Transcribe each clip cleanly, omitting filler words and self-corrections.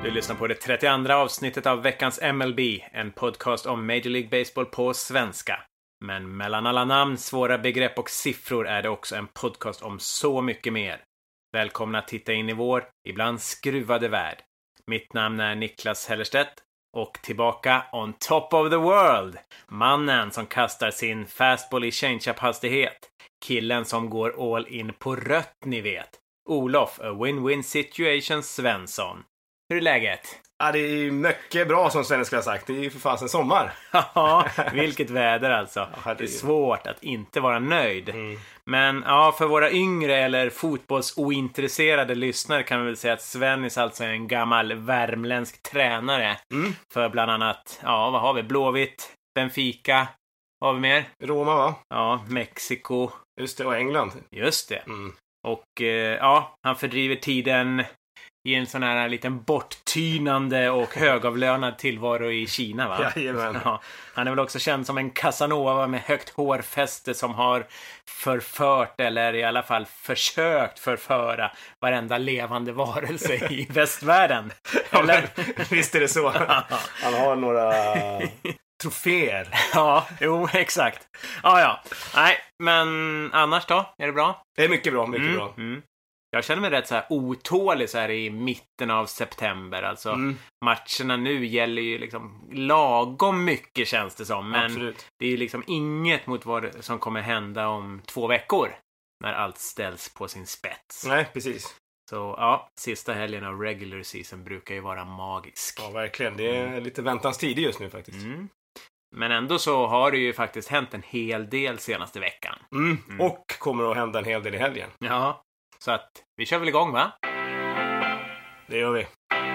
Du lyssnar på det 32:a avsnittet av veckans MLB, en podcast om Major League Baseball på svenska. Men mellan alla namn, svåra begrepp och siffror är det också en podcast om så mycket mer. Välkomna att titta in i vår, ibland skruvade värld. Mitt namn är Niklas Hellerstedt och tillbaka on top of the world. Mannen som kastar sin fastball i change-up-hastighet. Killen som går all in på rött, ni vet. Olof, a win-win situation Svensson. Hur är läget? Ja, det är mycket bra som Sven skulle ha sagt. Det är ju för fan en sommar. Ja, vilket väder alltså. Det är svårt att inte vara nöjd. Men ja, för våra yngre eller fotbollsointresserade lyssnare kan vi väl säga att Svennis alltså är en gammal värmländsk tränare. För bland annat, ja vad har vi? Blåvitt, Benfica, vad har vi mer? Roma va? Ja, Mexiko. Just det, och England. Just det. Och ja, han fördriver tiden i en sån här liten borttynande och högavlönad tillvaro i Kina, va? Jajamän. Ja, han är väl också känd som en Casanova med högt hårfäste som har förfört eller i alla fall försökt förföra varenda levande varelse i västvärlden. Eller? Visst är det så. Han har några troféer. Ja, jo, exakt. Ja. Nej, men annars då? Är det bra? Det är mycket bra, mycket bra. Jag känner mig rätt så här otålig så här i mitten av september. Alltså matcherna nu gäller ju liksom lagom mycket, känns det som. Men absolut. Det är ju liksom inget mot vad som kommer hända om 2 veckor. När allt ställs på sin spets. Nej, precis. Så ja, sista helgen av regular season brukar ju vara magisk. Ja, verkligen. Det är lite väntans tid just nu faktiskt. Men ändå så har det ju faktiskt hänt en hel del senaste veckan. Och kommer att hända en hel del i helgen. Ja. Så att vi kör väl igång, va? Det gör vi.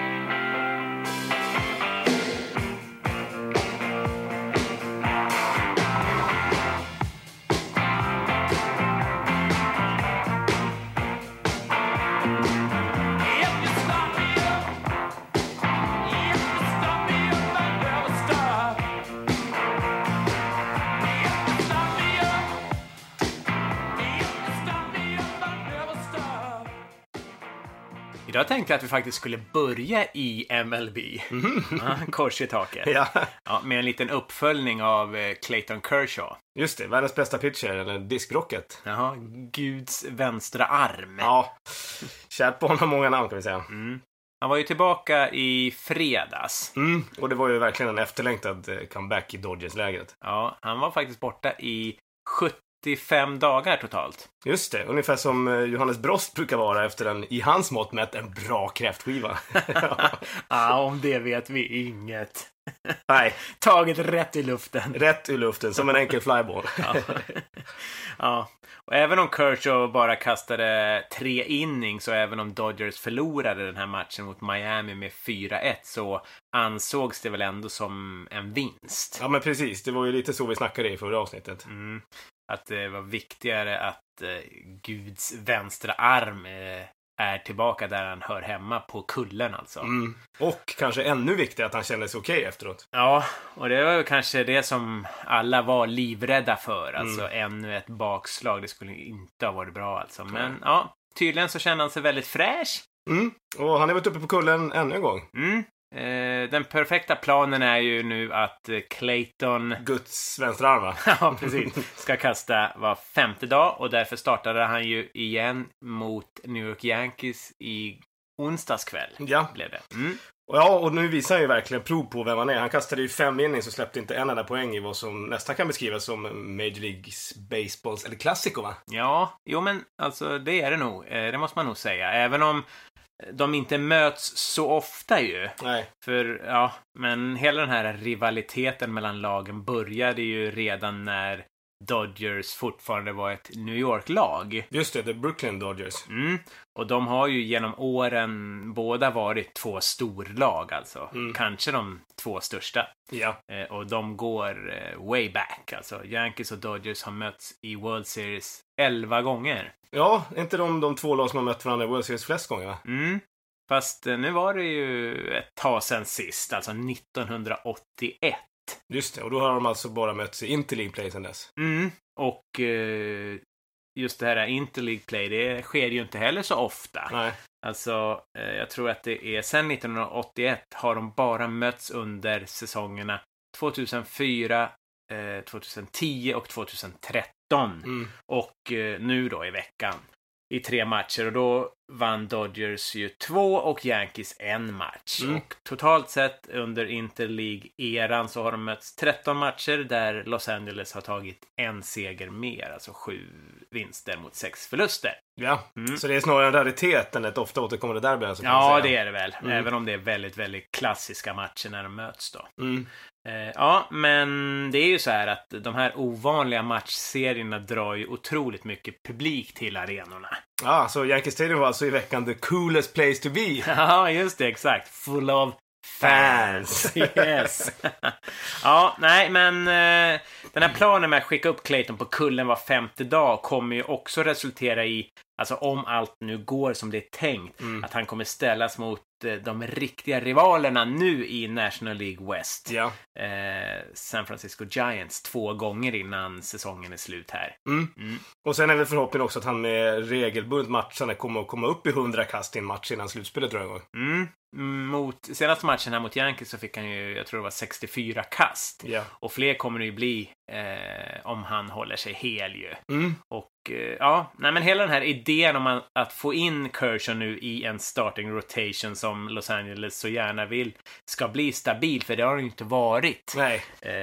Jag tänkte att vi faktiskt skulle börja i MLB. Ja, kors i taket. Ja, med en liten uppföljning av Clayton Kershaw. Just det, världens bästa pitcher, eller diskrocket. Jaha, Guds vänstra arm. Ja, kärt på honom många namn kan vi säga. Han var ju tillbaka i fredags. Och det var ju verkligen en efterlängtad comeback i Dodgers-lägret. Ja, han var faktiskt borta i 75 dagar totalt. Just det, ungefär som Johannes Brost brukar vara efter en, i hans mått mätt, en bra kräftskiva. Ja, om det vet vi inget. Nej. Taget rätt i luften. Rätt i luften, som en enkel flyball. Ja, och även om Kershaw bara kastade 3 innings och även om Dodgers förlorade den här matchen mot Miami med 4-1 så ansågs det väl ändå som en vinst. Ja, men precis. Det var ju lite så vi snackade i förra avsnittet. Att det var viktigare att Guds vänstra arm är tillbaka där han hör hemma på kullen alltså. Och kanske ännu viktigare att han kände sig okej efteråt. Ja, och det var kanske det som alla var livrädda för. Alltså ännu ett bakslag, det skulle inte ha varit bra alltså. Men ja, tydligen så kände han sig väldigt fräsch. Och han är varit uppe på kullen ännu en gång. Den perfekta planen är ju nu att Clayton, Guds vänstra arm, va? ja, precis, ska kasta var 5:e dag och därför startade han ju igen mot New York Yankees i onsdagskväll. Ja. Blev det. Och nu visar han ju verkligen prov på vem han är. Han kastade ju 5 innings och släppte inte en enda poäng i vad som nästan kan beskrivas som Major League Baseballs eller klassiko, va? Ja, jo men alltså det är det nog. Det måste man nog säga. Även om de inte möts så ofta ju. Nej. För ja, men hela den här rivaliteten mellan lagen började ju redan när Dodgers fortfarande var ett New York-lag. Just det, the Brooklyn Dodgers. Och de har ju genom åren båda varit 2 storlag alltså. Kanske de 2 största. Ja. Och de går way back. Alltså Yankees och Dodgers har mötts i World Series 11 gånger. Ja, inte de 2 lag som har mött varandra i World Series flest gånger, va? Fast nu var det ju ett tag sedan sist, alltså 1981. Just det, och då har de alltså bara mötts i Interleague Play sedan dess. Och just det här Interleague Play, det sker ju inte heller så ofta. Nej. Alltså, jag tror att det är sen 1981 har de bara mötts under säsongerna 2004, 2010 och 2013. Och nu då i veckan i 3 matcher. Och då vann Dodgers ju 2 och Yankees 1 match. Och totalt sett under Interleague-eran så har de mötts 13 matcher där Los Angeles har tagit 1 seger mer. Alltså 7 vinster mot 6 förluster. Ja, så det är snarare en raritet än ett ofta återkommande derby. Alltså, ja, det är det väl. Även om det är väldigt, väldigt klassiska matcher när de möts då. Ja, men det är ju så här att de här ovanliga matchserierna drar ju otroligt mycket publik till arenorna. Ja, så Yankee Stadium var alltså i veckan the coolest place to be. Ja, just det, exakt. Full of fans. Yes. Ja, nej, men den här planen med att skicka upp Clayton på kullen var 5:e dag kommer ju också resultera i, alltså om allt nu går som det är tänkt, att han kommer ställas mot de riktiga rivalerna nu i National League West. Ja. San Francisco Giants 2 gånger innan säsongen är slut här. Och sen är väl förhoppningen också att han med regelbundet matcherna kommer att komma upp i 100 kast i en match innan slutspelet tror jag. Mot senaste matchen här mot Yankees så fick han ju, jag tror det var 64 kast. Yeah. Och fler kommer det ju bli om han håller sig hel ju. Och ja, nej men hela den här idén om att få in Kershaw nu i en starting rotation som Los Angeles så gärna vill ska bli stabil, för det har det ju inte varit. Nej.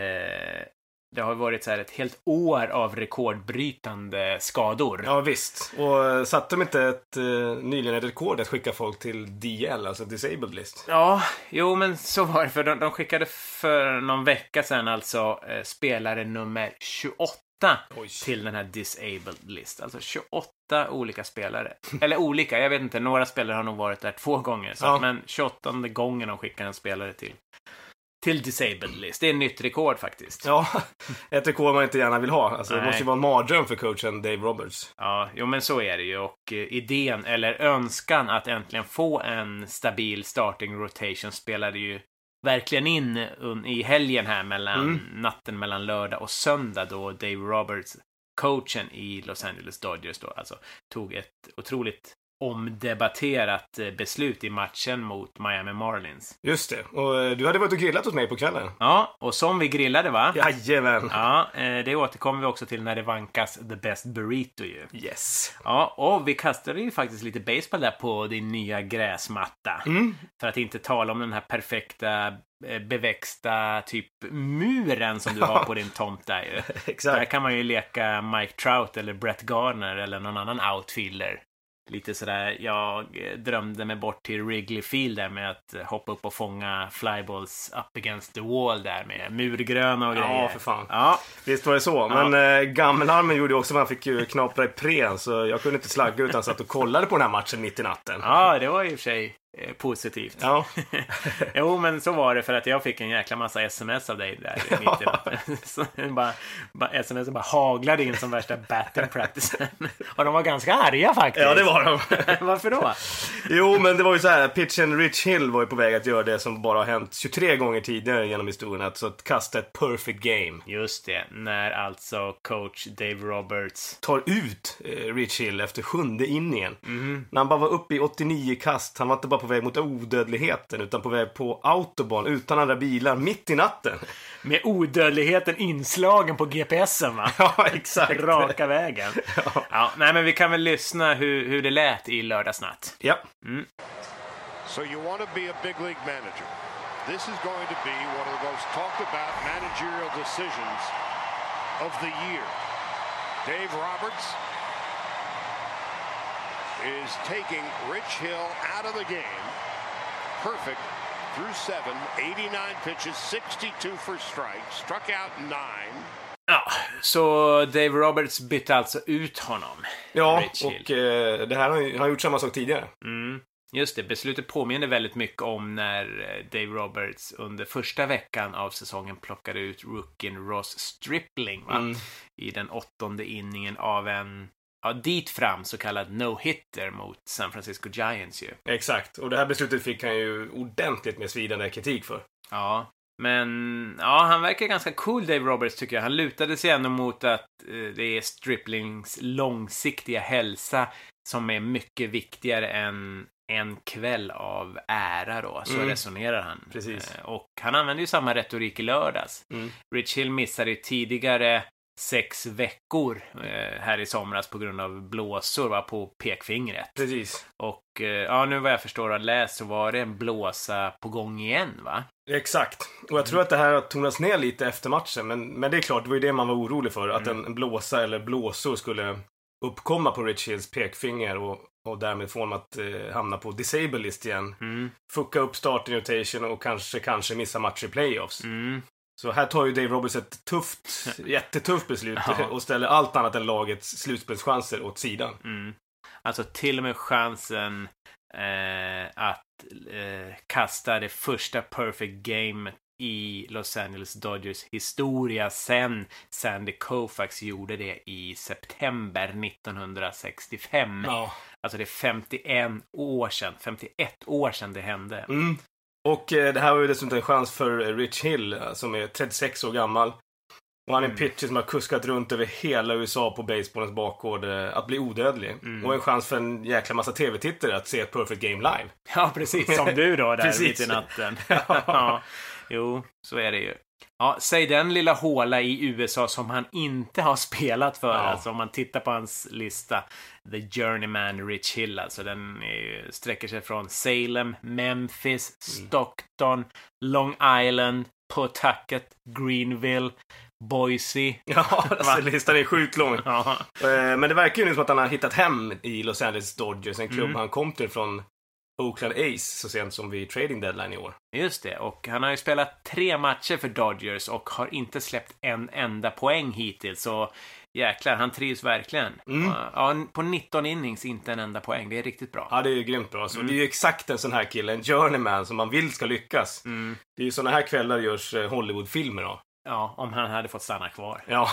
Det har varit så här ett helt år av rekordbrytande skador. Ja, visst. Och satte de inte nyligen ett rekord att skicka folk till DL, alltså Disabled List? Ja, jo men så var det. För de skickade för någon vecka sedan alltså spelare nummer 28 till den här Disabled List. Alltså 28 olika spelare. Eller olika, jag vet inte. Några spelare har nog varit där 2 gånger. Så, men 28:e gången de skickar en spelare till Disabled List. Det är ett nytt rekord faktiskt. Ja, ett rekord man inte gärna vill ha. Alltså, det måste ju vara en mardröm för coachen Dave Roberts. Ja, jo men så är det ju. Och idén, eller önskan att äntligen få en stabil starting rotation spelade ju verkligen in i helgen här natten mellan lördag och söndag då Dave Roberts, coachen i Los Angeles Dodgers då, alltså tog ett otroligt omdebatterat beslut i matchen mot Miami Marlins. Just det. Och du hade varit och grillat hos mig på kvällen. Ja, och som vi grillade va? Jajamän. Ja, det återkommer vi också till när det vankas The Best Burrito ju. Yes. Ja, och vi kastade ju faktiskt lite baseball där på din nya gräsmatta. För att inte tala om den här perfekta beväxta typ muren som du har på din tomt där ju. Exakt. Där kan man ju leka Mike Trout eller Brett Gardner eller någon annan outfielder. Lite sådär, jag drömde mig bort till Wrigley Field där med att hoppa upp och fånga flyballs up against the wall där med murgröna och grejer. Ja, för fan. Ja. Visst var det så. Men gammelarmen gjorde också att man fick ju knapra i prän, så jag kunde inte slagga utan satt och kollade på den här matchen mitt i natten. Ja, det var i och för sig positivt. Ja. Jo, men så var det för att jag fick en jäkla massa sms av dig där mitt i natten. Så sms bara haglade in som värsta batting practice. Och de var ganska arga faktiskt. Ja, det var de. Varför då? Jo, men det var ju så här, pitchen Rich Hill var ju på väg att göra det som bara har hänt 23 gånger tidigare genom historien, alltså att kasta ett perfect game. Just det, när alltså coach Dave Roberts tar ut Rich Hill efter 7:e inningen. När han bara var uppe i 89 kast, han var inte bara på väg mot odödligheten utan på väg på autobahn utan andra bilar mitt i natten. Med odödligheten inslagen på GPSen va? Ja, exakt. Raka vägen. Ja, nej men vi kan väl lyssna hur det lät i lördagsnatt. Ja. So you want to be a big league manager. This is going to be one of the most talked about managerial decisions of the year. Dave Roberts is taking Rich Hill out of the game. Perfect through 7, 89 pitches, 62 for strikes, struck out 9. Ja, så Dave Roberts bytte alltså ut honom. Ja, och det här har han gjort samma sak tidigare. Just det, beslutet påminner väldigt mycket om när Dave Roberts under första veckan av säsongen plockade ut rookien Ross Stripling va? I den 8:e inningen av en dit fram så kallad no-hitter mot San Francisco Giants ju. Exakt, och det här beslutet fick han ju ordentligt med svidande kritik för. Ja, Men ja, han verkar ganska cool, Dave Roberts, tycker jag. Han lutade sig ändå mot att det är Striplings långsiktiga hälsa som är mycket viktigare än en kväll av ära då. Så resonerar han. Precis. Och han använder ju samma retorik i lördags. Rich Hill missade ju tidigare 6 veckor här i somras på grund av blåsor på pekfingret. Precis. Och ja, nu vad jag förstår och läst så var det en blåsa på gång igen, va? Exakt. Och jag tror att det här har tonats ner lite efter matchen. Men det är klart, det var ju det man var orolig för. Att en blåsa eller blåsor skulle uppkomma på Rich Hills pekfinger och därmed få honom att hamna på disable list igen. Fucka upp starting rotation och kanske missa matcher i playoffs. Så här tar ju Dave Roberts ett jättetufft beslut och ställer allt annat än lagets slutspelschanser åt sidan. Alltså till och med chansen att kasta det första perfect game i Los Angeles Dodgers historia sen Sandy Koufax gjorde det i september 1965. Ja. Alltså det är 51 år sedan det hände. Och det här var ju dessutom en chans för Rich Hill som är 36 år gammal. Och han är en pitcher som har kuskat runt över hela USA på baseballens bakgård att bli odödlig. Och en chans för en jäkla massa tv-tittare att se ett perfect game live. Ja, precis. Som du då där mitt i natten. Ja. Jo, så är det ju. Ja, säg den lilla håla i USA som han inte har spelat för. Alltså om man tittar på hans lista. The Journeyman Rich Hill. Alltså den sträcker sig från Salem, Memphis, Stockton, Long Island, Pawtucket, Greenville, Boise. Ja, alltså, listan är sjukt lång. Men det verkar ju nu som att han har hittat hem i Los Angeles Dodgers. En klubb han kom till från Oakland A's så sent som vid trading deadline i år. Just det, och han har ju spelat 3 matcher för Dodgers och har inte släppt en enda poäng hittills. Så jäklar, han trivs verkligen. Ja, på 19 innings inte en enda poäng. Det är riktigt bra. Ja, det är ju grymt bra. Så det är ju exakt en sån här kille, en journeyman som man vill ska lyckas. Det är ju såna här kvällar görs Hollywood-filmer då. Ja, om han hade fått stanna kvar. Ja.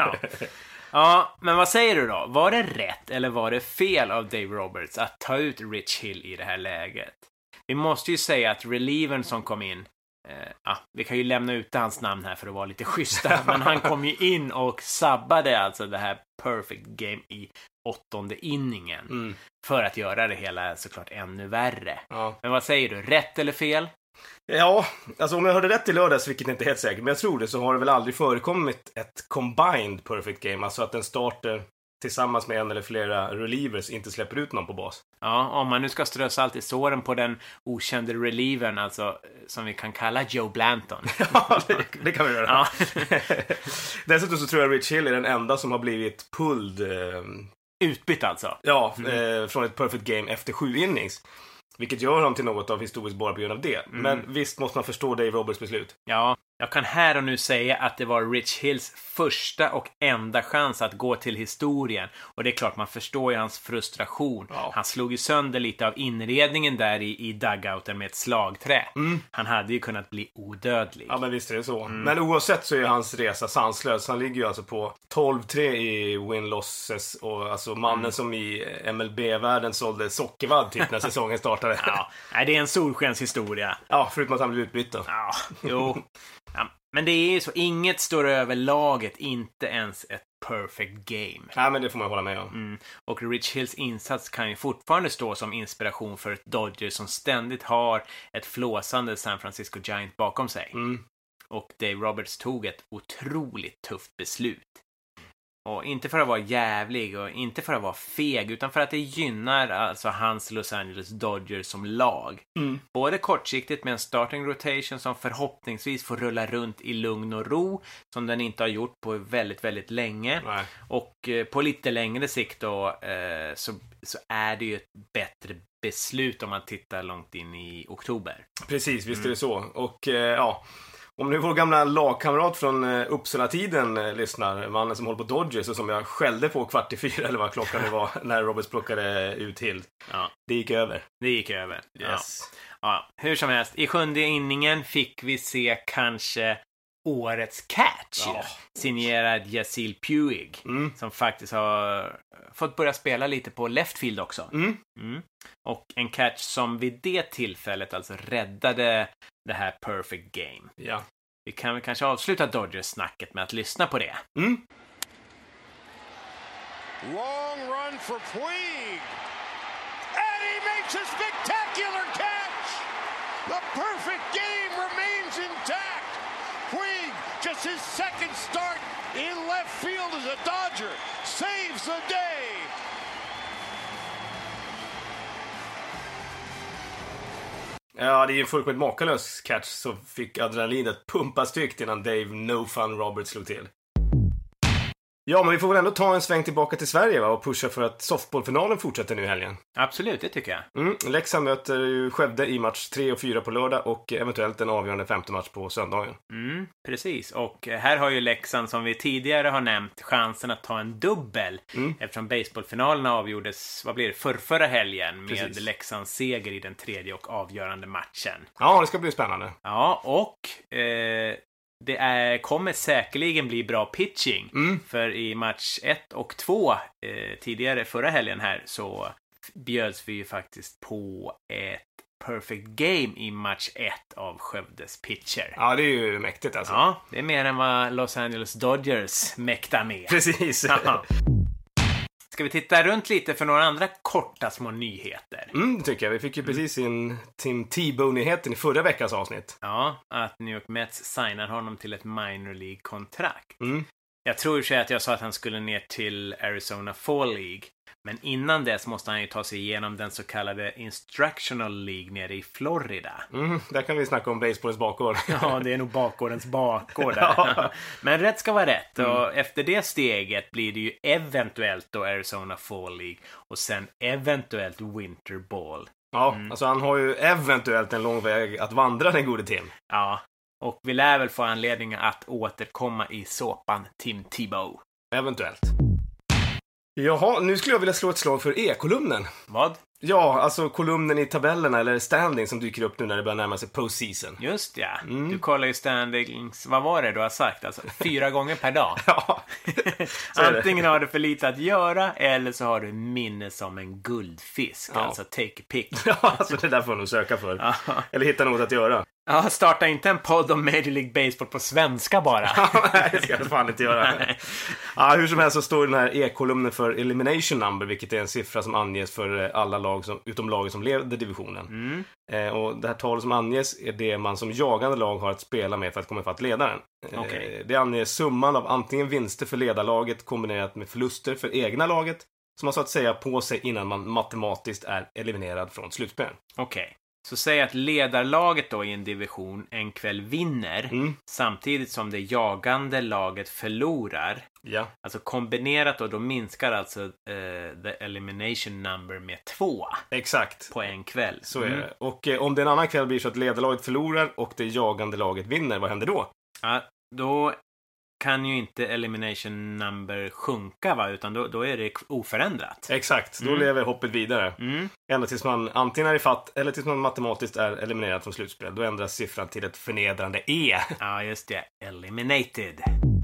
Ja, men vad säger du då? Var det rätt eller var det fel av Dave Roberts att ta ut Rich Hill i det här läget? Vi måste ju säga att relievern som kom in, vi kan ju lämna ut hans namn här för att vara lite schyssta, men han kom ju in och sabbade alltså det här perfect game i 8:e inningen för att göra det hela såklart ännu värre. Men vad säger du? Rätt eller fel? Ja, alltså om jag hörde rätt i lördags, vilket inte är helt säkert, men jag tror det, så har det väl aldrig förekommit ett combined perfect game, alltså att en starter tillsammans med en eller flera relievers inte släpper ut någon på bas. Ja, om man nu ska strö salt i såren på den okände relievern, alltså som vi kan kalla Joe Blanton. Ja, det kan vi göra. Ja. Dessutom så tror jag Rich Hill är den enda som har blivit pulled. Utbytt alltså? Ja, från ett perfect game efter 7 innings. Vilket gör honom till något av historiskt bara på grund av det. Men visst måste man förstå Dave Roberts beslut. Ja, jag kan här och nu säga att det var Rich Hills första och enda chans att gå till historien. Och det är klart, man förstår ju hans frustration. Ja. Han slog ju sönder lite av inredningen där i dugouten med ett slagträ. Han hade ju kunnat bli odödlig. Ja, men visst är det så. Men oavsett så är hans resa sanslös. Han ligger ju alltså på 12-3 i win-losses. Och alltså mannen som i MLB-världen sålde sockervadd typ när säsongen startade. Ja, det är en solskenshistoria. Ja, förutom att han blev utbytt då. Ja, jo. Ja, men det är ju så, inget står över laget, inte ens ett perfect game. Ja, men det får man hålla med om. Och Rich Hills insats kan ju fortfarande stå som inspiration för ett Dodgers som ständigt har ett flåsande San Francisco Giant bakom sig. Och Dave Roberts tog ett otroligt tufft beslut. Och inte för att vara jävlig och inte för att vara feg, utan för att det gynnar alltså hans Los Angeles Dodgers som lag. Både kortsiktigt med en starting rotation som förhoppningsvis får rulla runt i lugn och ro, som den inte har gjort på väldigt, väldigt länge. Nej. Och på lite längre sikt då så är det ju ett bättre beslut om man tittar långt in i oktober. Precis, visst är det så. Och ja... Om nu vår gamla lagkamrat från Uppsala-tiden lyssnar, mannen som håller på Dodgers och som jag skällde på 3:15 eller vad klockan det var när Roberts plockade ut Hill. Ja. Det gick över. Det gick över, yes. Ja, hur som helst, i 7:e inningen fick vi se kanske årets catch. Signerad Yasiel Puig, som faktiskt har fått börja spela lite på left field också. Och en catch som vid det tillfället alltså räddade det här perfect game. Ja. Vi kan väl kanske avsluta Dodgers-snacket med att lyssna på det. Long run for Puig. And he makes a spectacular catch. The perfect game remains intact. Puig, just his second start in left field as a Dodger, saves the day. Ja, det är ju en fullkomligt makalös catch, så fick adrenalinet pumpa styggt innan Dave No Fun Roberts slog till. Ja, men vi får väl ändå ta en sväng tillbaka till Sverige, va? Och pusha för att softballfinalen fortsätter nu i helgen. Absolut, det tycker jag. Leksand möter ju Skövde i match 3 och 4 på lördag och eventuellt en avgörande 5:e match på söndagen. Precis, och här har ju Leksand, som vi tidigare har nämnt, chansen att ta en dubbel. Eftersom baseballfinalerna avgjordes, vad blir det, förra helgen med Precis. Leksands seger i den tredje och avgörande matchen. Ja, det ska bli spännande. Ja, och kommer säkerligen bli bra pitching. För i match 1 och 2 tidigare förra helgen här så bjöds vi ju faktiskt på ett perfect game i match 1 av Skövdes pitcher. Ja, det är ju mäktigt alltså. Ja, det är mer än vad Los Angeles Dodgers mäktar med. Precis. Aha. Ska vi titta runt lite för några andra korta små nyheter? Det tycker jag. Vi fick ju precis in Tim Tebow-nyheten i förra veckans avsnitt. Ja, att New York Mets signar honom till ett minor League-kontrakt. Jag tror ju att jag sa att han skulle ner till Arizona Fall League. Men innan dess måste han ju ta sig igenom den så kallade Instructional League nere i Florida. Där kan vi snacka om baseballens bakgård. Ja, det är nog bakgårdens bakgård där. Ja. Men rätt ska vara rätt. Och efter det steget blir det ju eventuellt då Arizona Fall League. Och sen eventuellt Winter Ball. Ja, alltså han har ju eventuellt en lång väg att vandra, den gode Tim. Ja, och vi lär väl få anledning att återkomma i såpan Tim Tebow. Eventuellt. Jaha, nu skulle jag vilja slå ett slag för E-kolumnen. Vad? Ja, alltså kolumnen i tabellerna eller standing som dyker upp nu när det börjar närma sig postseason. Just ja. Du kollar ju standings, vad var det du har sagt? Alltså 4 gånger per dag. Ja. Antingen har du för lite att göra eller så har du minne som en guldfisk. Ja. Alltså take a pic. Ja, alltså det där får jag nog söka för. Ja. Eller hitta något att göra. Ja, starta inte en podd om Major League Baseball på svenska bara. Nej, det ska jag fan inte göra. Ja, hur som helst så står den här E-kolumnen för elimination number, vilket är en siffra som anges för alla lag utom lagen som leder divisionen. Och det här talet som anges är det man som jagande lag har att spela med för att komma ifatt ledaren. Okay. Det anger summan av antingen vinster för ledarlaget kombinerat med förluster för egna laget som man så att säga på sig innan man matematiskt är eliminerad från slutspel. Okej. Så säg att ledarlaget då i en division en kväll vinner samtidigt som det jagande laget förlorar. Ja. Alltså kombinerat då minskar alltså the elimination number med 2. Exakt. På en kväll. Så är det. Och om det en annan kväll blir så att ledarlaget förlorar och det jagande laget vinner, vad händer då? Ja, då kan ju inte elimination number sjunka, va? Utan då är det oförändrat. Exakt, då lever hoppet vidare. Ända tills man antingen är ifatt eller tills man matematiskt är eliminerad från slutspel. Då ändras siffran till ett förnedrande E. Ja, just det. Eliminated.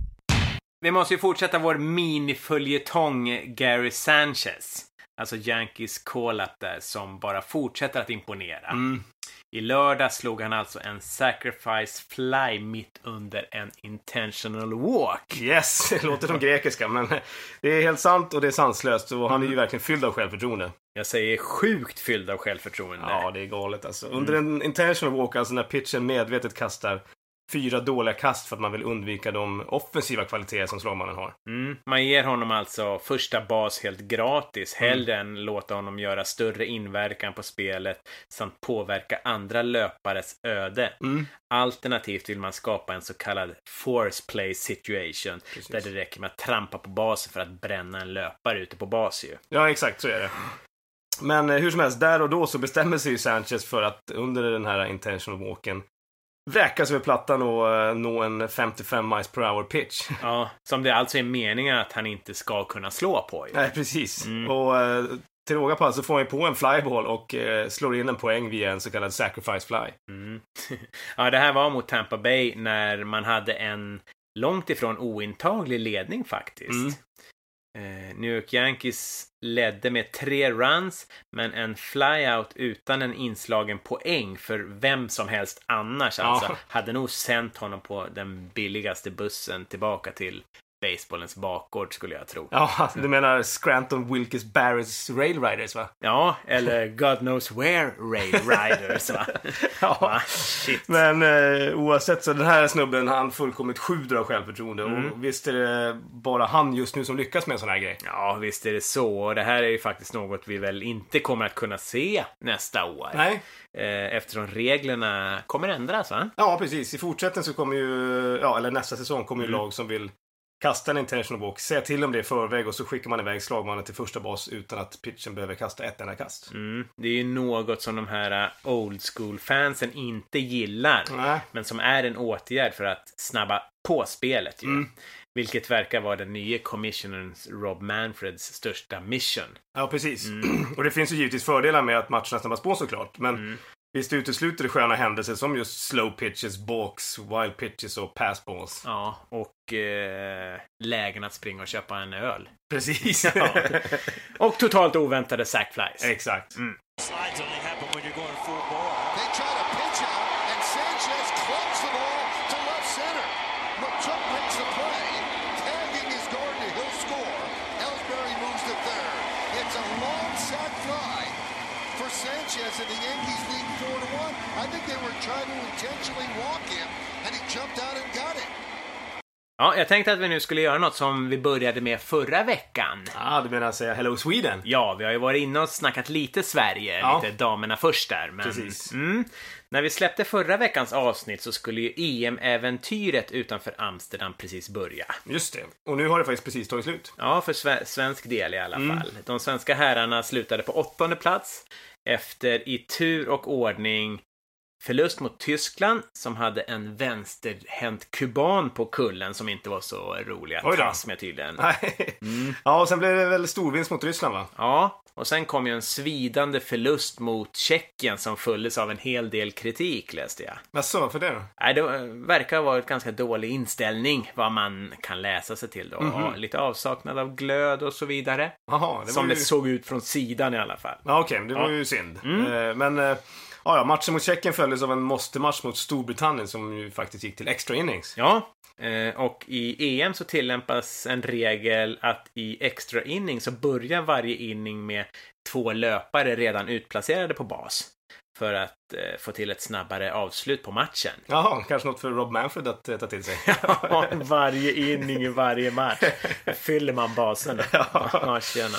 Vi måste ju fortsätta vår miniföljetong Gary Sanchez. Alltså Yankees call-up där som bara fortsätter att imponera. I lördag slog han alltså en sacrifice fly mitt under en intentional walk. Yes, det låter som grekiska, men det är helt sant och det är sanslöst. Och han är ju verkligen fylld av självförtroende. Jag säger sjukt fylld av självförtroende. Ja, det är galet alltså. Under en intentional walk, alltså när pitchen medvetet kastar 4 dåliga kast för att man vill undvika de offensiva kvaliteter som slagmannen har. Man ger honom alltså första bas helt gratis, hellre än låta honom göra större inverkan på spelet samt påverka andra löpares öde. Alternativt vill man skapa en så kallad force play situation. Precis. Där det räcker med att trampa på basen för att bränna en löpare ute på bas ju. Ja, exakt, så är det. Men hur som helst, där och då så bestämmer sig ju Sanchez för att under den här intentional walken vräkas över plattan och nå en 55 miles per hour pitch. Ja, som det alltså är meningen att han inte ska kunna slå på. Ju. Nej, precis. Och till råga på så får han på en flyball och slår in en poäng via en så kallad sacrifice fly. Ja, det här var mot Tampa Bay när man hade en långt ifrån ointaglig ledning faktiskt. New York Yankees ledde med 3 runs, men en flyout utan en inslagen poäng för vem som helst annars alltså, hade nog sänt honom på den billigaste bussen tillbaka till baseballens bakgård, skulle jag tro. Ja, du menar Scranton Wilkes Barrys Rail Riders, va? Ja, eller God knows where Rail Riders, va? Ja, shit. Men oavsett så den här snubben, han fullkomligt sjuder av självförtroende. Och visst är det bara han just nu som lyckas med en sån här grej? Ja, visst är det så. Och det här är ju faktiskt något vi väl inte kommer att kunna se nästa år. Nej. Eftersom reglerna kommer ändras, va? Ja, precis. I fortsättningen så kommer ju, eller nästa säsong kommer ju lag som vill kasta en intentional walk, säga till om det i förväg och så skickar man iväg slagmannen till första bas utan att pitchen behöver kasta ett enda kast. Det är ju något som de här old school fansen inte gillar. Men som är en åtgärd för att snabba på spelet ju. Vilket verkar vara den nya commissionerns Rob Manfreds största mission. Ja, precis. Och det finns ju givetvis fördelar med att matcherna snabbas på såklart. Men visst utesluter det sköna händelser som just slow pitches, balks, wild pitches och passballs. Ja, och lägen att springa och köpa en öl. Precis. Ja. Och totalt oväntade sackflies. Exakt. Slides only happen when you're going full ball. They try to pitch out, and Sanchez clubs the ball to left center. McCook makes the play. Tagging is Gordon, he'll score. Ellsbury moves to third. It's a long sack fly for Sanchez, and the Yankees lead 4-1. I think they were trying to intentionally walk him, and he jumped out and got it. Ja, jag tänkte att vi nu skulle göra något som vi började med förra veckan. Ja, du menar att säga Hello Sweden? Ja, vi har ju varit inne och snackat lite Sverige, lite damerna först där. Men, precis. När vi släppte förra veckans avsnitt så skulle ju EM-äventyret utanför Amsterdam precis börja. Just det, och nu har det faktiskt precis tagit slut. Ja, för svensk del i alla fall. De svenska herrarna slutade på 8:e plats efter i tur och ordning förlust mot Tyskland som hade en vänsterhänt kuban på kullen som inte var så rolig att tas med tydligen. Ja, och sen blev det väl storvinst mot Ryssland, va? Ja, och sen kom ju en svidande förlust mot Tjeckien som följdes av en hel del kritik, läste jag. Jaså, varför det då? Nej, det verkar vara ett ganska dålig inställning vad man kan läsa sig till då. Och lite avsaknad av glöd och så vidare. Aha, som det såg ut från sidan i alla fall. Ja, okej, det var ju synd. Men matchen mot Tjeckien följdes av en måste-match mot Storbritannien som ju faktiskt gick till extra innings. Ja, och i EM så tillämpas en regel att i extra inning så börjar varje inning med 2 löpare redan utplacerade på bas. För att få till ett snabbare avslut på matchen. Jaha, kanske något för Rob Manfred att ta till sig. Ja, varje inning i varje match. Fyller man basen. Ja, tjena.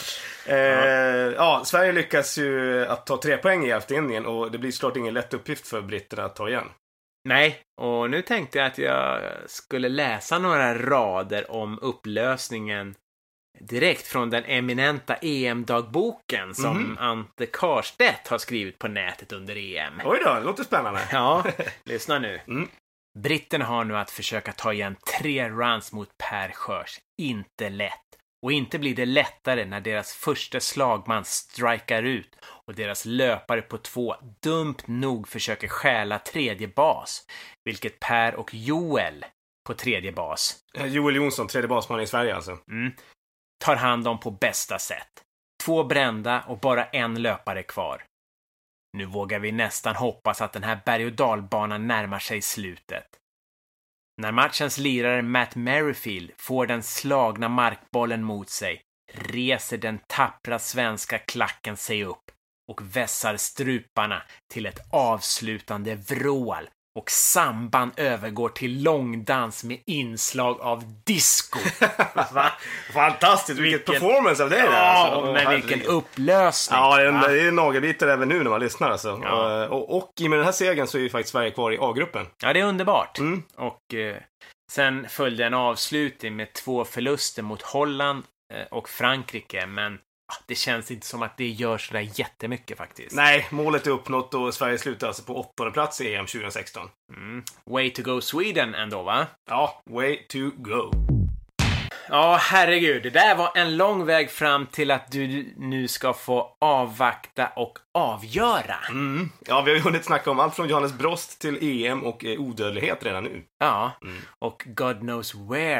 Sverige lyckas ju att ta 3 poäng i efterlinjen och det blir såklart ingen lätt uppgift för britterna att ta igen. Nej, och nu tänkte jag att jag skulle läsa några rader om upplösningen direkt från den eminenta EM-dagboken som Ante Karstedt har skrivit på nätet under EM. Oj då, det låter spännande. Ja, lyssna nu. Britterna har nu att försöka ta igen 3 runs mot Per Sjörs. Inte lätt. Och inte blir det lättare när deras första slagman strikar ut och deras löpare på 2 dumt nog försöker stjäla 3:e bas. Vilket Per och Joel på 3:e bas. Joel Jonsson, 3:e basman i Sverige alltså. Tar hand om på bästa sätt. 2 brända och bara 1 löpare kvar. Nu vågar vi nästan hoppas att den här berg- och dalbanan närmar sig slutet. När matchens lirare Matt Merrifield får den slagna markbollen mot sig reser den tappra svenska klacken sig upp och vässar struparna till ett avslutande vrål och samband övergår till långdans med inslag av disco. Va? Fantastiskt, vilket performance av det där. Ja, men vilken upplösning. Ja, det är nagelbitar även nu när man lyssnar alltså. Ja. Och i med den här segern så är ju faktiskt Sverige kvar i A-gruppen. Ja, det är underbart. Och sen följde en avslutning med 2 förluster mot Holland och Frankrike, men det känns inte som att det gör så där jättemycket faktiskt. Nej, målet är uppnått och Sverige slutar alltså på 8:e plats i EM 2016. Way to go Sweden ändå, va? Ja, way to go. Ja, herregud. Det där var en lång väg fram till att du nu ska få avvakta och avgöra. Ja, vi har ju hunnit snacka om allt från Johannes Brost till EM och odödlighet redan nu. Ja, och God knows where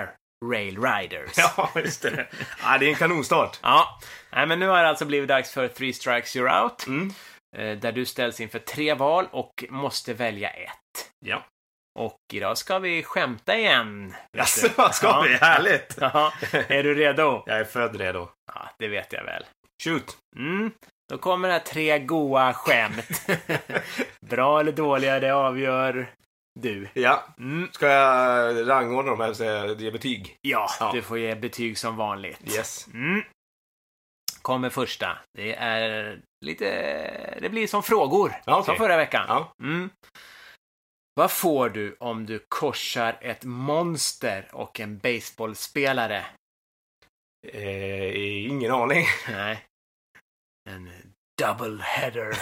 Rail Riders. Ja, just det. Ja, det är en kanonstart. Ja, nej, men nu har det alltså blivit dags för 3 strikes you're out. Där du ställs inför 3 val och måste välja ett. Ja. Och idag ska vi skämta igen. Jaså, vad ska vi? Härligt. Ja. Är du redo? Jag är född redo. Ja, det vet jag väl. Shoot. Då kommer det här 3 goa skämt. Bra eller dåliga, det avgör du. Ja. Ska jag rangordna dem eller säga ge betyg? Ja, du får ge betyg som vanligt. Yes. Kommer första. Det är det blir som frågor. Okay. Som förra veckan. Ja. Vad får du om du korsar ett monster och en baseballspelare? Ingen aning. Nej. En double header.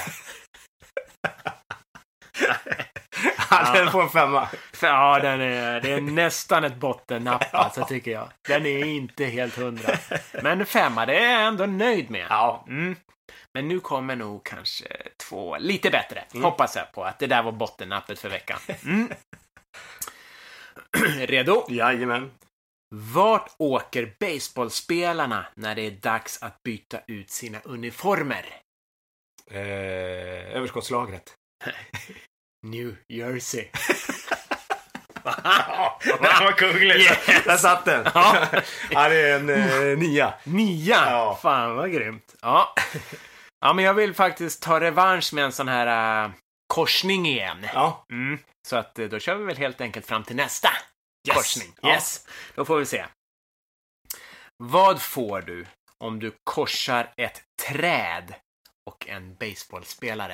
Den får en 5. Ja, det är nästan ett bottennapp, alltså, tycker jag. Den är inte helt 100. Men 5, det är jag ändå nöjd med. Ja. Men nu kommer nog kanske 2 lite bättre. Hoppas jag på att det där var bottennappet för veckan. Redo? Jajamän. Vart åker baseballspelarna när det är dags att byta ut sina uniformer? Överskottslagret. New Jersey. Det var kungligt. Yes. Där satt den. Ja, det är en 9. 9? Ja. Fan vad grymt. Ja. Ja, men jag vill faktiskt ta revansch med en sån här korsning igen. Ja. Så att då kör vi väl helt enkelt fram till nästa korsning. Yes. Ja. Då får vi se. Vad får du om du korsar ett träd och en baseballspelare?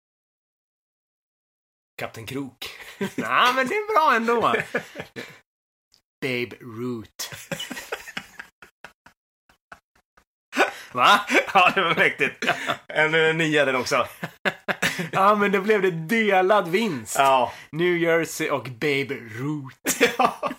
Kapten Krok. Nej, men det är bra ändå. Babe Ruth. Va? Ja, det var mäktigt. En 9 den också. Ja, men då blev det delad vinst. Ja. New Jersey och Babe Ruth.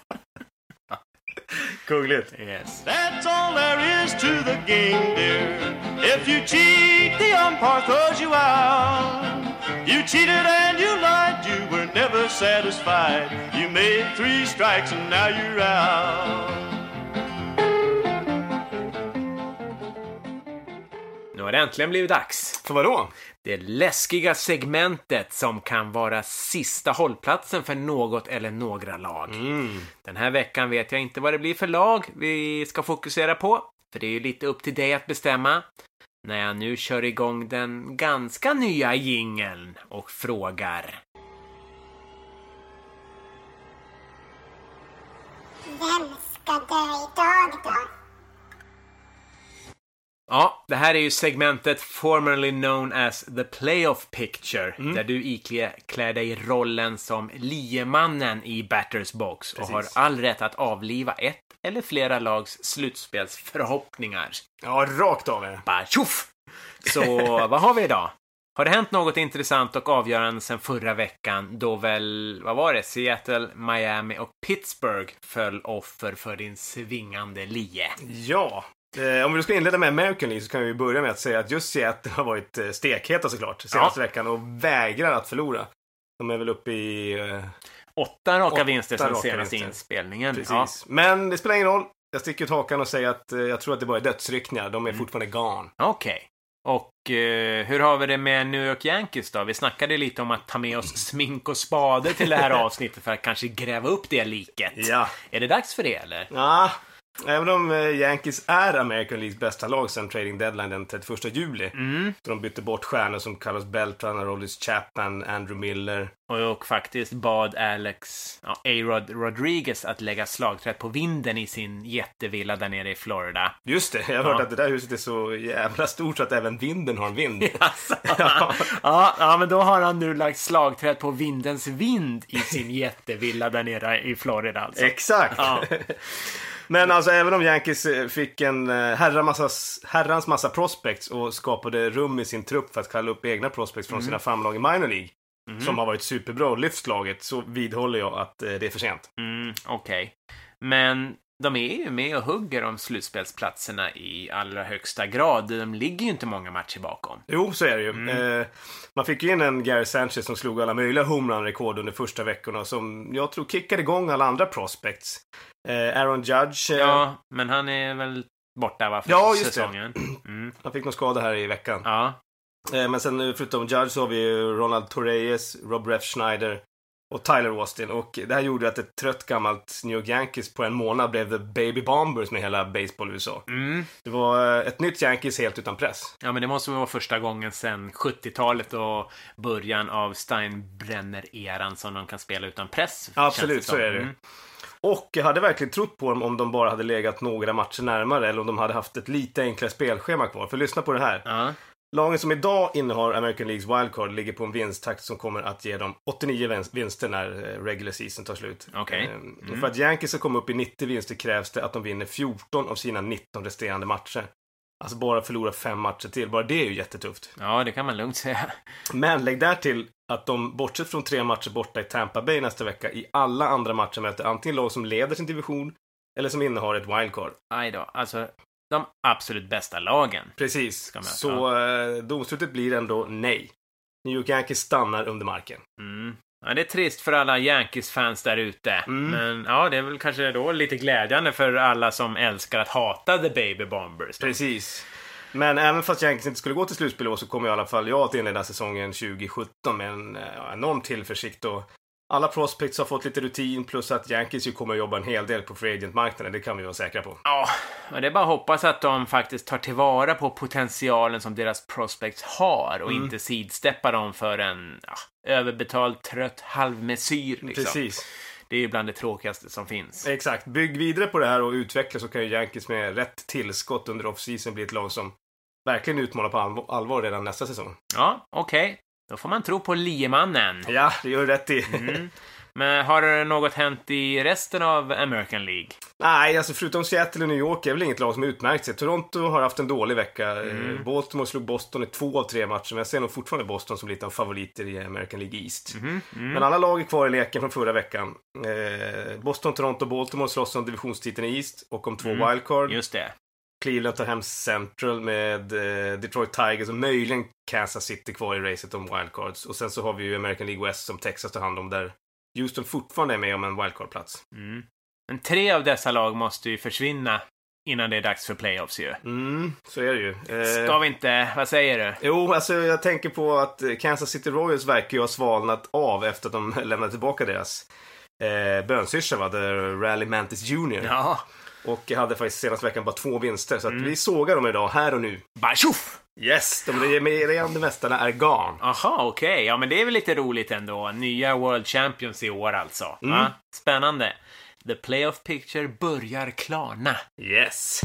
Kungligt. Yes. That's all there is to the game, dear. If you cheat, the umpire throws you out. You cheated and you lied, you were never satisfied. You made 3 strikes and now you're out. Nu har det äntligen blivit dags. För vadå? Det läskiga segmentet som kan vara sista hållplatsen för något eller några lag. Den här veckan vet jag inte vad det blir för lag vi ska fokusera på. För det är ju lite upp till dig att bestämma. När jag nu kör igång den ganska nya jingeln och frågar. Vem ska dö idag då? Ja, det här är ju segmentet formerly known as the playoff picture. Där du klär dig i rollen som liemannen i batters box. Och har all rätt att avliva ett eller flera lags slutspelsförhoppningar. Ja, rakt av er. Bara tjoff! Så vad har vi idag? Har det hänt något intressant och avgörande sedan förra veckan då väl, vad var det? Seattle, Miami och Pittsburgh föll offer för din svingande lie? Ja. Om vi ska inleda med American League så kan vi börja med att säga att just Seattle har varit stekheta såklart senaste veckan och vägrar att förlora. De är väl uppe i 8 raka vinster sedan senaste inspelningen. Precis. Ja. Men det spelar ingen roll. Jag sticker ut hakan och säger att jag tror att det bara är dödsryckningar. De är fortfarande gone. Okej. Och hur har vi det med New York Yankees då? Vi snackade lite om att ta med oss smink och spade till det här avsnittet för att kanske gräva upp det liket. Ja. Är det dags för det eller? Ja. Även om Yankees är American Leagues bästa lag sedan trading deadline den 31 juli. Så de bytte bort stjärnor som Carlos Beltran, Aroldis Chapman, Andrew Miller. Och faktiskt bad A-Rod Rodriguez att lägga slagträtt på vinden i sin jättevilla där nere i Florida. Just det, jag har hört att det där huset är så jävla stort så att även vinden har en vind. Alltså. Ja, men då har han nu lagt slagträtt på vindens vind i sin jättevilla där nere i Florida alltså. Exakt! Ja. Men alltså även om Yankees fick en herrans massa prospects och skapade rum i sin trupp för att kalla upp egna prospects från sina famlag i minor League som har varit superbra och lyft laget, så vidhåller jag att det är för sent. Okej. Men de är ju med och hugger om slutspelsplatserna i allra högsta grad. De ligger ju inte många matcher bakom. Jo, så är det ju. Man fick ju in en Gary Sanchez som slog alla möjliga homerun-rekord under första veckorna som jag tror kickade igång alla andra prospects. Aaron Judge. Ja, men han är väl borta va, för säsongen. Han fick någon skada här i veckan. Ja. Men sen förutom Judge så har vi ju Ronald Torreyes, Rob Refsnyder och Tyler Austin. Och det här gjorde att ett trött gammalt New York Yankees på en månad blev The Baby Bombers med hela baseball i USA. Det var ett nytt Yankees helt utan press. Ja, men det måste vara första gången sedan 70-talet och början av Steinbrenner-eran som de kan spela utan press. Absolut, så är det. Och jag hade verkligen trott på dem om de bara hade legat några matcher närmare eller om de hade haft ett lite enklare spelschema kvar. För lyssna på det här. Lagen som idag innehar American Leagues wildcard ligger på en vinsttakt som kommer att ge dem 89 vinster när regular season tar slut. Och för att Yankees ska komma upp i 90 vinster krävs det att de vinner 14 av sina 19 resterande matcher. Alltså bara förlora 5 matcher till. Bara det är ju jättetufft. Ja, det kan man lugnt säga. Men lägg där till att de, bortsett från 3 matcher borta i Tampa Bay nästa vecka, i alla andra matcher möter antingen lag som leder sin division eller som innehar ett wildcard. Aj då, alltså de absolut bästa lagen. Precis, så domslutet blir ändå nej. New York Yankees stannar under marken. Ja, det är trist för alla Yankees-fans där ute. Men ja, det är väl kanske då lite glädjande för alla som älskar att hata The Baby Bombers. Precis. Men även fast Yankees inte skulle gå till slutspel så kommer i alla fall jag att inleda säsongen 2017 med en enorm tillförsikt. Och alla prospects har fått lite rutin plus att Yankees ju kommer att jobba en hel del på free agent-marknaden. Det kan vi vara säkra på. Ja, det är bara att hoppas att de faktiskt tar tillvara på potentialen som deras prospects har och inte sidsteppar dem för en överbetald, trött halvmesyr. Liksom. Precis. Det är ju bland det tråkigaste som finns. Exakt. Bygg vidare på det här och utveckla så kan ju Yankees med rätt tillskott under off-season bli ett lag som verkligen utmanar på allvar redan nästa säsong. Ja, okej. Då får man tro på liemannen. Ja, det gör rätt i. Men har något hänt i resten av American League? Nej, alltså förutom Seattle och New York är väl inget lag som utmärkt sig. Toronto har haft en dålig vecka. Baltimore slog Boston i 2 av 3 matcher. Men jag ser nog fortfarande Boston som lite av favoriter i American League East. Men alla lag är kvar i leken från förra veckan. Boston, Toronto och Baltimore slåss om divisionstiteln i East och om 2 wildcard. Just det. Cleveland tar hem Central med Detroit Tigers och möjligen Kansas City kvar i racet om wildcards. Och sen så har vi ju American League West som Texas tar hand om där Houston fortfarande är med om en wildcard-plats. Men 3 av dessa lag måste ju försvinna innan det är dags för playoffs ju. Så är det ju. Ska vi inte? Vad säger du? Jo, alltså jag tänker på att Kansas City Royals verkar ju ha svalnat av efter att de lämnade tillbaka deras bönsyrsa, va? The Rally Mantis Jr. Ja. Och hade faktiskt senaste veckan bara 2 vinster. Så att vi sågar dem idag, här och nu. Barshoff! Yes, de regerande mästarna är gone. Aha, okej. Ja, men det är väl lite roligt ändå. Nya World Champions i år alltså. Spännande. The playoff picture börjar klarna. Yes.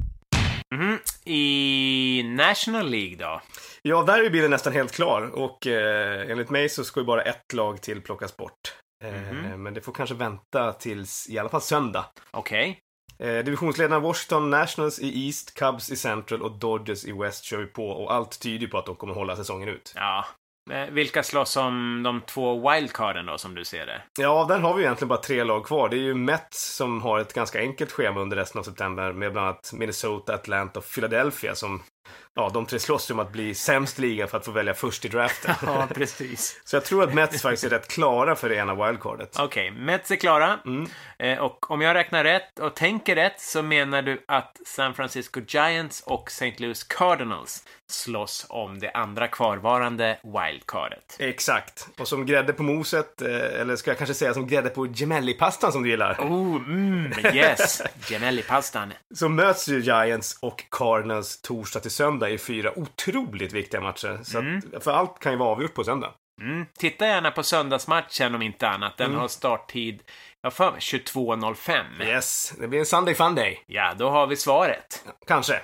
I National League då? Ja, där är bilden nästan helt klar. Och enligt mig så ska ju bara ett lag till plockas bort. Men det får kanske vänta tills i alla fall söndag. Okej. Divisionsledarna Washington Nationals i East, Cubs i Central och Dodgers i West kör vi på. Och allt tyder på att de kommer hålla säsongen ut. Ja. Vilka slåss om de 2 wildcarden då, som du ser det? Ja, där har vi egentligen bara 3 lag kvar. Det är ju Mets som har ett ganska enkelt schema under resten av september med bland annat Minnesota, Atlanta och Philadelphia som, ja, de 3 slåss om att bli sämst liga för att få välja först i draften. Ja, precis. Så jag tror att Mets faktiskt är rätt klara för det ena wildcardet. Okej, Mets är klara. Och om jag räknar rätt och tänker rätt så menar du att San Francisco Giants och St. Louis Cardinals slåss om det andra kvarvarande wildcardet. Exakt. Och som grädde på moset, eller ska jag kanske säga som grädde på gemelli-pastan som du gillar. Yes. Gemelli-pastan. Så möts ju Giants och Cardinals torsdag till söndag i 4 otroligt viktiga matcher. Så att, för allt kan ju vara avgjort på söndag. Titta gärna på söndagsmatchen om inte annat. Den har starttid, jag för 22:05. Yes, det blir en Sunday Fun Day. Ja, då har vi svaret. Kanske.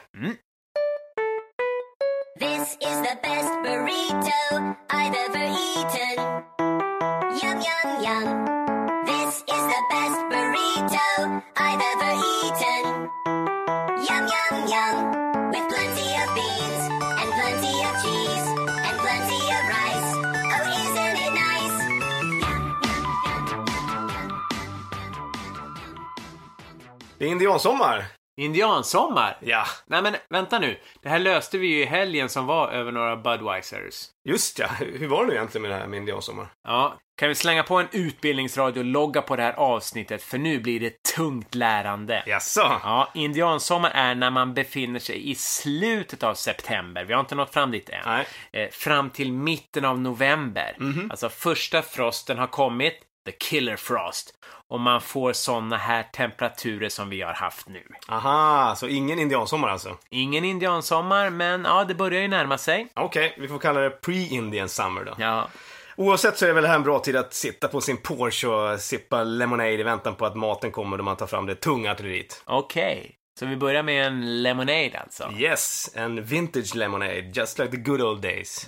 This is the best burrito I've ever eaten. Yum, yum, yum. This is the best burrito I've ever eaten. Yum, yum, yum. With plenty of beans and plenty of cheese and plenty of rice. Oh, isn't it nice? Yum, yum, yum, yum, yum. Det är indiansommar. Indiansommar? Ja. Nej men vänta nu. Det här löste vi ju i helgen som var över några Budweisers. Just ja. Hur var det nu egentligen med det här med indiansommar? Ja, kan vi slänga på en utbildningsradio-logga på det här avsnittet, för nu blir det tungt lärande. Jaså? Ja, indiansommar är när man befinner sig i slutet av september. Vi har inte nått fram dit än. Nej. Fram till mitten av november. Alltså första frosten har kommit, the killer frost. Och man får såna här temperaturer som vi har haft nu. Aha, så ingen indiansommar alltså? Ingen indiansommar, men ja, det börjar ju närma sig. Okej, vi får kalla det pre-Indian summer då. Ja. Oavsett så är det väl här en bra tid att sitta på sin Porsche och sippa lemonade i väntan på att maten kommer då man tar fram det tunga artilleriet. Okej. Så vi börjar med en lemonade alltså. Yes, en vintage lemonade, just like the good old days.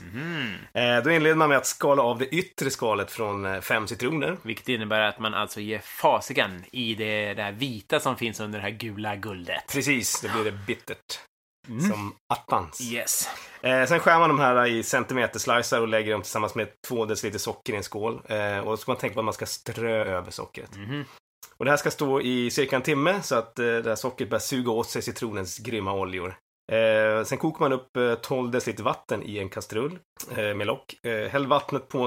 Då inleder man med att skala av det yttre skalet från 5 citroner. Vilket innebär att man alltså ger fasiken i det där vita som finns under det här gula guldet. Precis, det blir det bittert. Som attans. Yes. Sen skär man de här i centimeterslicer och lägger dem tillsammans med 2 deciliter socker i en skål. Och då ska man tänka på att man ska strö över sockret. Och det här ska stå i cirka en timme så att det här sockret börjar suga åt sig citronens grymma oljor. Sen kokar man upp 12 deciliter vatten i en kastrull med lock. Häll vattnet på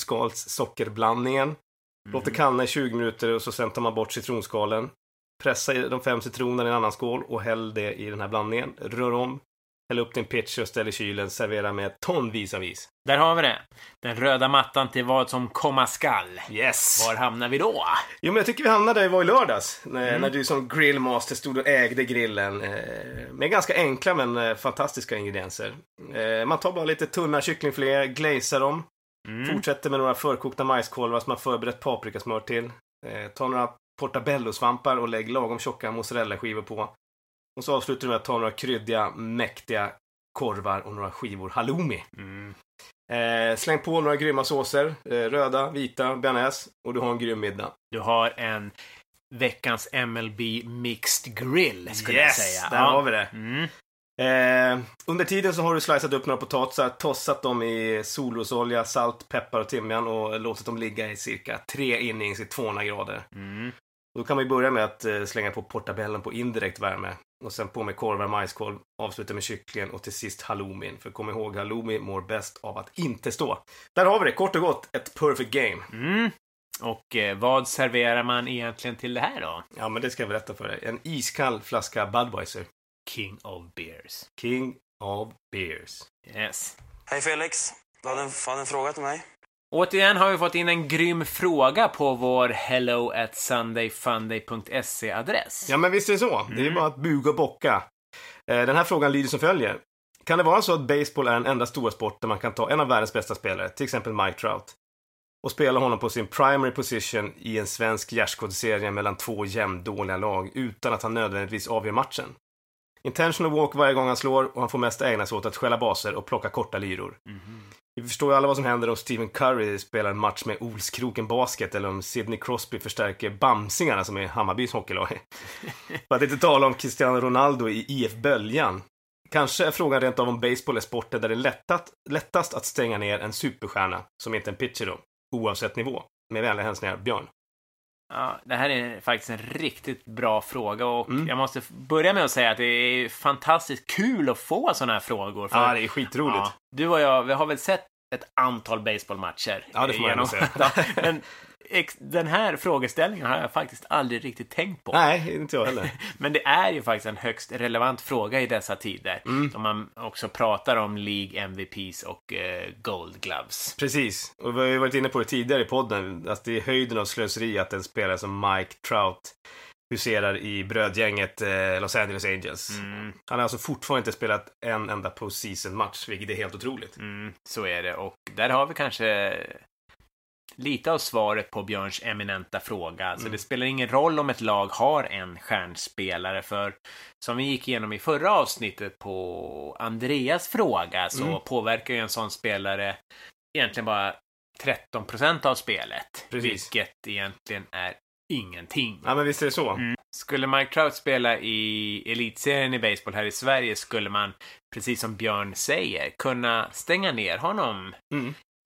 citronskalssockerblandningen. Låt det kallna i 20 minuter och så sen tar man bort citronskalen. Pressa de 5 citronerna i en annan skål och häll det i den här blandningen. Rör om. Häll upp din pitcher och ställ i kylen. Servera med tonvis av is. Där har vi det. Den röda mattan till vad som komma skall. Yes! Var hamnar vi då? Jo, men jag tycker vi hamnade där vi var i lördags. När du som grillmaster stod och ägde grillen. Med ganska enkla men fantastiska ingredienser. Man tar bara lite tunna kycklingfilé, glazar dem. Fortsätter med några förkokta majskolvar som man förberett paprikasmör till. Ta några portabellosvampar och lägg lagom tjocka mozzarella-skivor på. Och så avslutar du med att ta några kryddiga, mäktiga korvar och några skivor halloumi. Släng på några grymma såser. Röda, vita, bearnaise. Och du har en grym middag. Du har en veckans MLB Mixed Grill, skulle jag säga. Yes, där har vi det. Under tiden så har du slicat upp några potatisar, tossat dem i solrosolja, salt, peppar och timjan och låtit dem ligga i cirka 3 innings i 200 grader. Då kan man ju börja med att slänga på portabellen på indirekt värme. Och sen på med korvar, majskolv, avsluta med kycklingen och till sist halloumin. För kom ihåg, halloumi mår bäst av att inte stå. Där har vi det, kort och gott, ett perfect game. Och vad serverar man egentligen till det här då? Ja, men det ska jag berätta för dig. En iskall flaska Budweiser. King of Beers. King of Beers. Yes. Hej Felix, du hade en fråga till mig. Återigen har vi fått in en grym fråga på vår hello@sundayfunday.se-adress. Ja, men visst är det så. Det är bara att buga och bocka. Den här frågan lyder som följer. Kan det vara så att baseball är den enda stora sport där man kan ta en av världens bästa spelare, till exempel Mike Trout, och spela honom på sin primary position i en svensk gärdskodserie mellan 2 jämndåliga lag utan att han nödvändigtvis avgör matchen? Intentional walk varje gång han slår och han får mest ägna sig åt att skälla baser och plocka korta lyror. Vi förstår ju alla vad som händer om Stephen Curry spelar en match med Olskroken Basket eller om Sidney Crosby förstärker Bamsingarna som är Hammarbys hockeylag. För att inte tala om Cristiano Ronaldo i IF Böljan. Kanske är frågan rent av om baseball är sporten där det är lättast att stänga ner en superstjärna som inte en pitcher då, oavsett nivå. Med vänliga hälsningar, Björn. Ja, det här är faktiskt en riktigt bra fråga och jag måste börja med att säga att det är fantastiskt kul att få sådana här frågor. Ja, det är skitroligt. Ja, du och jag, vi har väl sett ett antal baseballmatcher. Ja, det får man säga. Men den här frågeställningen har jag faktiskt aldrig riktigt tänkt på. Nej, inte jag heller. Men det är ju faktiskt en högst relevant fråga i dessa tider. Om man också pratar om League MVPs och Gold Gloves. Precis. Och vi har ju varit inne på det tidigare i podden. Att det är höjden av slöseri att en spelare som Mike Trout huserar i brödgänget Los Angeles Angels. Han har alltså fortfarande inte spelat en enda postseason-match, vilket är helt otroligt. Så är det. Och där har vi kanske lite av svaret på Björns eminenta fråga. Så det spelar ingen roll om ett lag har en stjärnspelare, för som vi gick igenom i förra avsnittet på Andreas fråga så påverkar ju en sån spelare egentligen bara 13% av spelet. Precis. Vilket egentligen är ingenting. Ja, men visst är det så. Skulle Mike Trout spela i elitserien i baseball här i Sverige skulle man, precis som Björn säger, kunna stänga ner honom.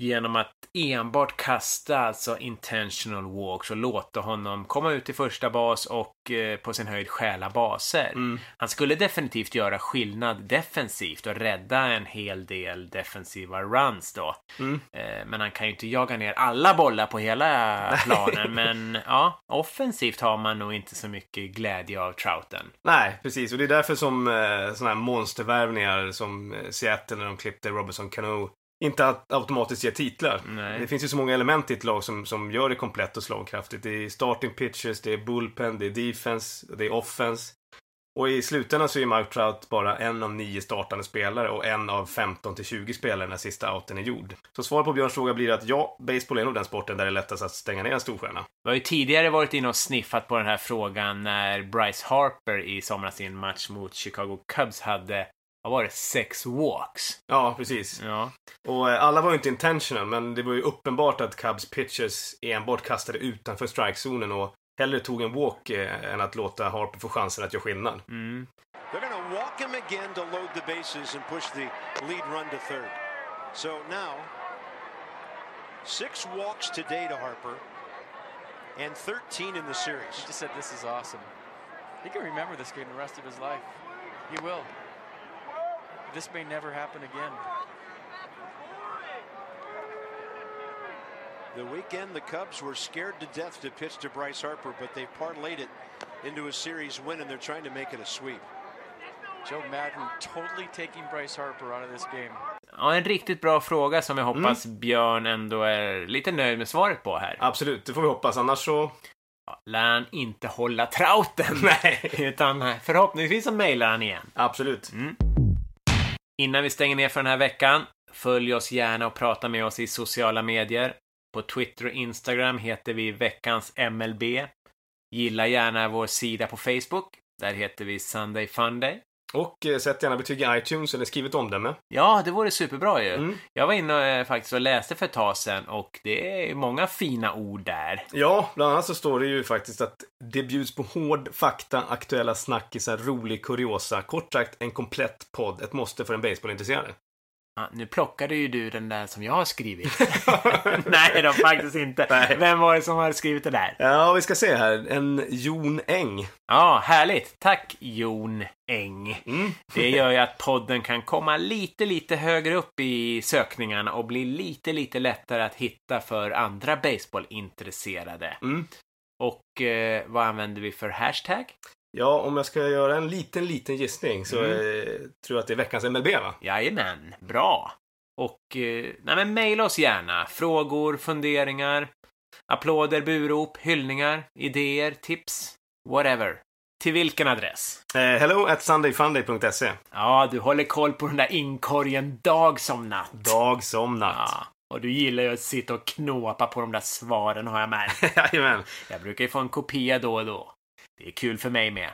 genom att enbart kasta alltså intentional walks och låta honom komma ut i första bas och på sin höjd stjäla baser. Han skulle definitivt göra skillnad defensivt och rädda en hel del defensiva runs då. Men han kan ju inte jaga ner alla bollar på hela planen. Men ja, offensivt har man nog inte så mycket glädje av Trouten. Nej, precis. Och det är därför som såna här monstervärvningar som Seattle när de klippte Robinson Cano inte automatiskt ger titlar. Nej. Det finns ju så många element i ett lag som gör det komplett och slagkraftigt. Det är starting pitchers, det är bullpen, det är defense, det är offense. Och i slutändan så är Mike Trout bara en av 9 startande spelare och en av 15-20 spelare när sista outen är gjord. Så svar på Björns fråga blir att ja, baseball är nog den sporten där det är lättast att stänga ner en storstjärna. Vi har ju tidigare varit inne och sniffat på den här frågan när Bryce Harper i somras i en match mot Chicago Cubs hade, vad var det, 6 walks. Ja, precis. Ja. Och alla var ju inte intentional, men det var ju uppenbart att Cubs pitchers enbart kastade utanför strikezonen och hellre tog en walk än att låta Harper få chansen att göra skillnad. They're going to walk him again to load the bases and push the lead run to third. So now, 6 walks today to Harper and 13 in the series. He just said this is awesome. He can remember this game the rest of his life. He will. This may never happen again. The weekend, the Cubs were scared to death to pitch to Bryce Harper, but they've parlayed it into a series win, and they're trying to make it a sweep. Joe Madden totally taking Bryce Harper out of this game. Ja, en riktigt bra fråga som jag hoppas Björn ändå är lite nöjd med svaret på här. Absolut, det får vi hoppas. Annars så... Ja, lär han inte hålla Trouten. Nej. Utan förhoppningsvis så mejlar han igen. Absolut. Innan vi stänger ner för den här veckan, följ oss gärna och prata med oss i sociala medier. På Twitter och Instagram heter vi veckans MLB. Gilla gärna vår sida på Facebook. Där heter vi Sunday Funday. Och sätt gärna betyg i iTunes eller skriv ett omdöme. Ja, det vore superbra ju. Jag var inne faktiskt och läste för ett tag sedan och det är många fina ord där. Ja, bland annat så står det ju faktiskt att det bjuds på hård fakta, aktuella snackisar, rolig kuriosa. Kort sagt, en komplett podd. Ett måste för en baseballintresserade. Ja, nu plockade ju du den där som jag har skrivit. Nej, de faktiskt inte. Nej. Vem var det som har skrivit det där? Ja, vi ska se här. En Jon Eng. Ja, härligt. Tack, Jon Eng. Det gör ju att podden kan komma lite högre upp i sökningarna och bli lite lättare att hitta för andra baseballintresserade. Och vad använder vi för hashtag? Ja, om jag ska göra en liten gissning så tror jag att det är veckans MLB, va? Jajamän, bra. Och mejla oss gärna. Frågor, funderingar, applåder, burop, hyllningar, idéer, tips, whatever. Till vilken adress? hello@sundayfunday.se. Ja, du håller koll på den där inkorgen dag som natt. Dag som natt. Ja, och du gillar ju att sitta och knåpa på de där svaren, har jag märkt. Jajamän. Jag brukar ju få en kopia då och då. Det är kul för mig med.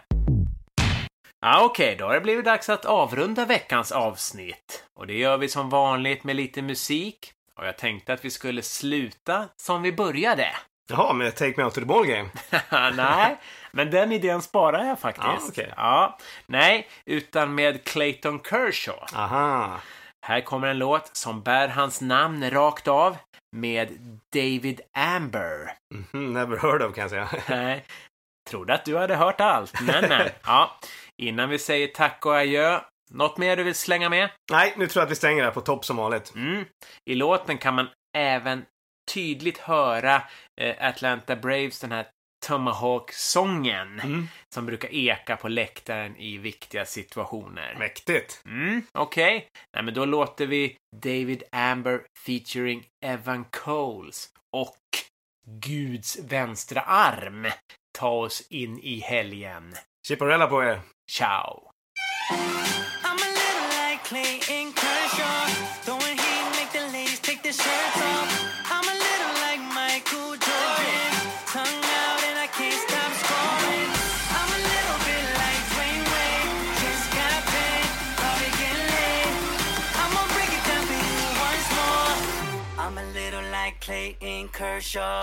Ja, okej, då har det blivit dags att avrunda veckans avsnitt. Och det gör vi som vanligt med lite musik. Och jag tänkte att vi skulle sluta som vi började. Jaha, med Take Me Out to the Ball Game. Nej, men den idén sparar jag faktiskt. Ja, okej. Ja, nej, utan med Clayton Kershaw. Aha. Här kommer en låt som bär hans namn rakt av med David Amber. Never heard of, kan jag säga. Nej, trodde att du hade hört allt. Men. Ja, innan vi säger tack och adjö, något mer du vill slänga med? Nej, nu tror jag att vi stänger här på topp som vanligt. I låten kan man även tydligt höra Atlanta Braves, den här Tomahawk-sången som brukar eka på läktaren i viktiga situationer. Mäktigt. Okej. Nej, men då låter vi David Amber featuring Evan Coles och Guds vänstra arm ta oss in i helgen. Chipparella på er. Ciao. I'm a little like Clayton Kershaw, throwing heat, make the ladies take their shirts off. I'm a little like Michael Jordan, tongue out and I can't stop scoring. I'm a little bit like Dwayne Wade, just got paid, probably getting laid. I'm gonna break it down for you once more. I'm a little like Clayton Kershaw.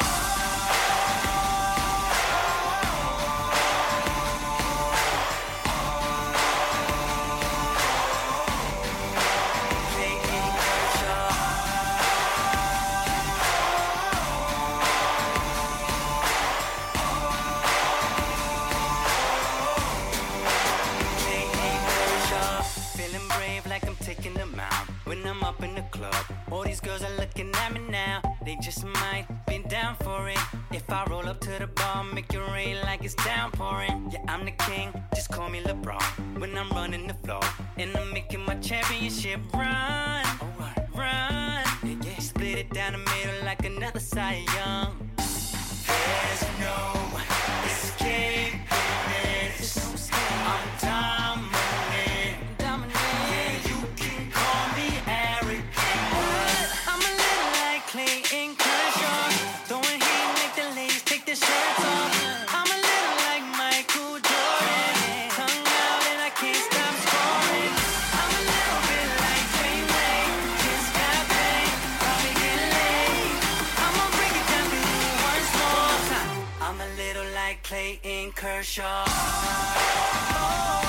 they just might be down for it. If I roll up to the bar, make it rain like it's downpouring. Yeah, I'm the king, just call me LeBron. When I'm running the floor, and I'm making my championship run. Run, yeah. Split it down the middle like another Cy Young. There's no escaping this. I'm dominant. Yeah, you can call me arrogant, but I'm a little like Clayton Kershaw, throwing heat, make the ladies take their shirts off. I'm a little like Michael Jordan, tongue out and I can't stop scoring. I'm a little bit like Dwayne Wade, just got paid, probably get laid. I'ma break it down for you once more time. I'm a little like Clayton Kershaw.